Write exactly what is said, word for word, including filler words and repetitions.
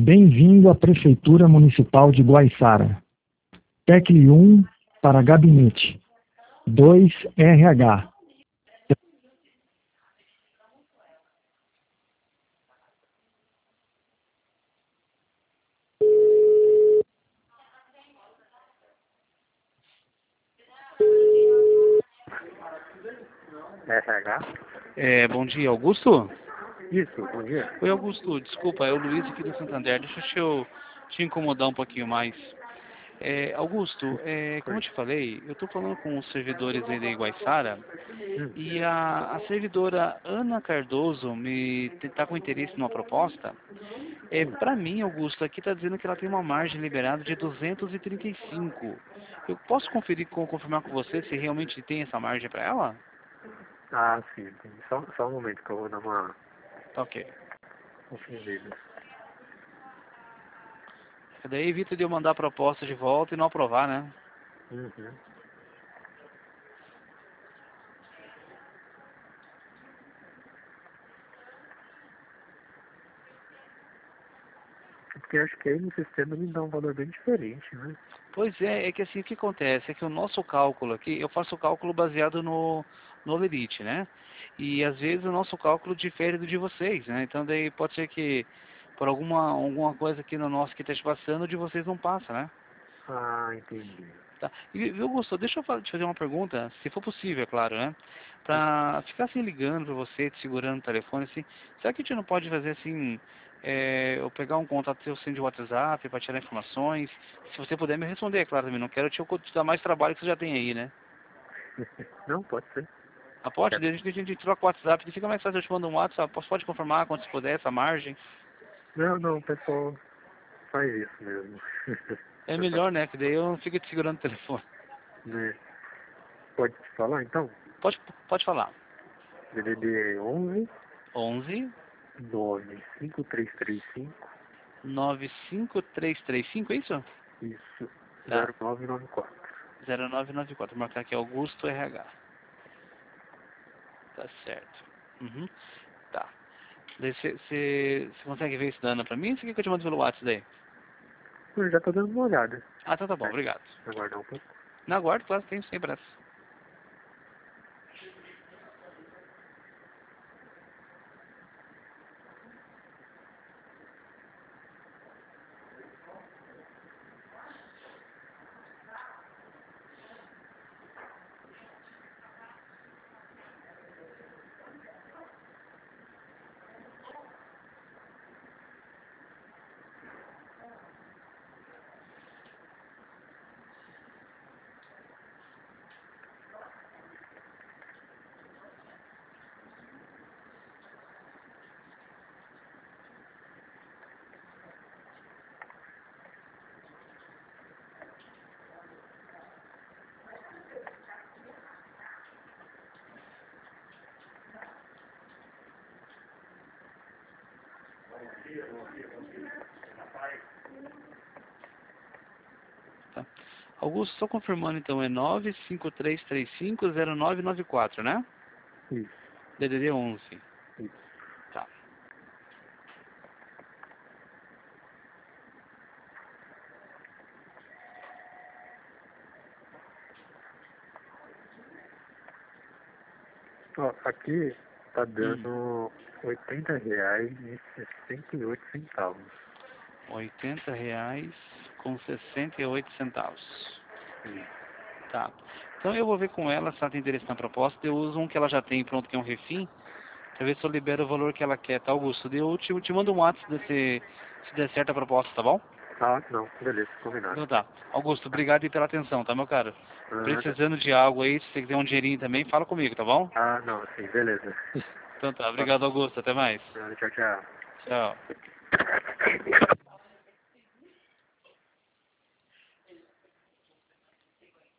Bem-vindo à Prefeitura Municipal de Guaiçara. Tecle um para gabinete. dois R H. R H? É, bom dia, Augusto? Isso, bom dia. Oi, Augusto, desculpa, é o Luiz aqui do Santander. Deixa eu te incomodar um pouquinho mais. É, Augusto, é, como eu te falei, eu estou falando com os servidores aí da Iguaiçara Hum. e a, a servidora Ana Cardoso me está com interesse numa proposta. É, para mim, Augusto, aqui está dizendo que ela tem uma margem liberada de duzentos e trinta e cinco. Eu posso conferir, com- confirmar com você se realmente tem essa margem para ela? Ah, sim, entendi. Só, só um momento que eu vou dar uma Tá ok. conferida. Daí evita de eu mandar a proposta de volta e não aprovar, né? Uhum. Porque acho que aí no sistema ele dá um valor bem diferente, né? Pois é, é que assim, o que acontece é que o nosso cálculo aqui, eu faço o cálculo baseado no, no Lerite, né? E às vezes o nosso cálculo difere do de vocês, né? Então daí pode ser que por alguma, alguma coisa aqui no nosso que esteja passando, o de vocês não passa, né? Ah, entendi. Tá. E viu, Augusto, deixa eu fa- te fazer uma pergunta, se for possível, é claro, né? Pra ficar assim ligando pra você, te segurando o telefone, assim, será que a gente não pode fazer assim, é, eu pegar um contato seu assim, de WhatsApp pra tirar informações? Se você puder me responder, é claro, também não quero te, te dar mais trabalho que você já tem aí, né? Não, pode ser. A pode, É. desde que a gente troca o WhatsApp, que fica mais fácil eu te mando um WhatsApp, posso- pode confirmar quando se puder essa margem. Não, não, o pessoal faz isso mesmo. É melhor, né? Que daí eu não fico te segurando o telefone. Né? Pode te falar então? Pode, pode falar. D D D onze onze nove cinco três três cinco. nove cinco três três cinco, é isso? Isso. Tá. zero nove nove quatro. zero nove nove quatro, vou marcar aqui Augusto R H. Tá certo. Uhum. Tá. Você consegue ver esse dano pra mim? Ou você quer que eu te mando pelo WhatsApp daí? Eu já tô dando uma olhada. Ah, então tá bom, Vai obrigado. aguardar um pouco. Na aguardo, claro, tem sem pressa. Tá. Augusto, só confirmando então, é nove cinco três três cinco zero nove nove quatro, né? Isso, D D D onze. isso. Tá. Ó, aqui tá Hum. dando oitenta reais e sessenta e oito centavos. oitenta reais com sessenta e oito centavos. Tá. Então eu vou ver com ela se ela tem interesse na proposta. Eu uso um que ela já tem pronto, que é um refim, pra ver se eu libero o valor que ela quer, tá, Augusto? Daí eu te, te mando um WhatsApp desse, se der certo a proposta, tá bom? Ah, não, beleza, combinado. Então tá. Augusto, obrigado aí pela atenção, tá, meu caro? Nada. Precisando de algo aí, se você quiser um dinheirinho também, fala comigo, tá bom? Ah, não, sim, beleza. Então tá. Obrigado, Augusto. Até mais. Nada, tchau, tchau. Tchau.